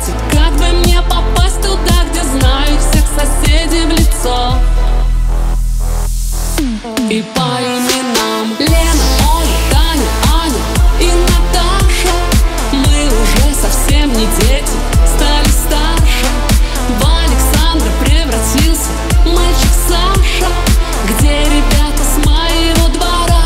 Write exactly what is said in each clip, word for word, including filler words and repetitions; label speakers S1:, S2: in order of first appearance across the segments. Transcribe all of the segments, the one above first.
S1: подскажите, как бы мне попасть туда, где знаю всех соседей в лицо? И по именам: Лена, Оля, Таня, Аня и Наташа. Мы уже совсем не дети, стали старше. В Александра превратился мальчик Саша. Где ребята с моего двора?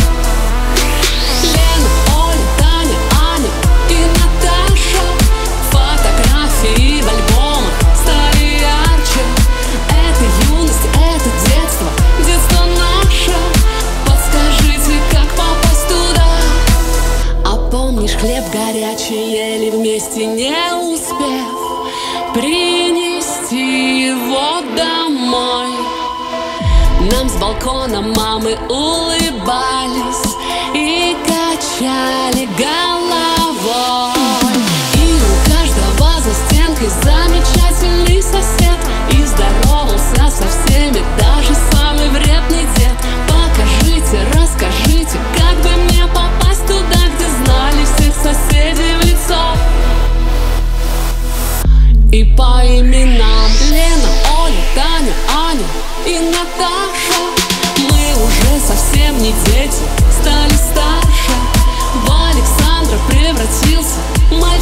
S1: Лена, Оля, Таня, Аня и Наташа. Фотографии в альбомах стали ярче. Это юность, это детство, детство наше. Подскажите, как попасть туда? А помнишь, хлеб горячий ели вместе, не успев принести его домой? Нам с балкона мамы улыбались и качали головой. И у каждого за стенкой замечательный сосед, и здоровался со всеми даже самый вредный дед. Покажите, расскажите, как бы мне попасть туда, где знали всех соседей в лицо? И по именам: Лена, Оля, Таня, Аня и Наташа. Мы уже совсем не дети, стали старше. В Александра превратился мальчик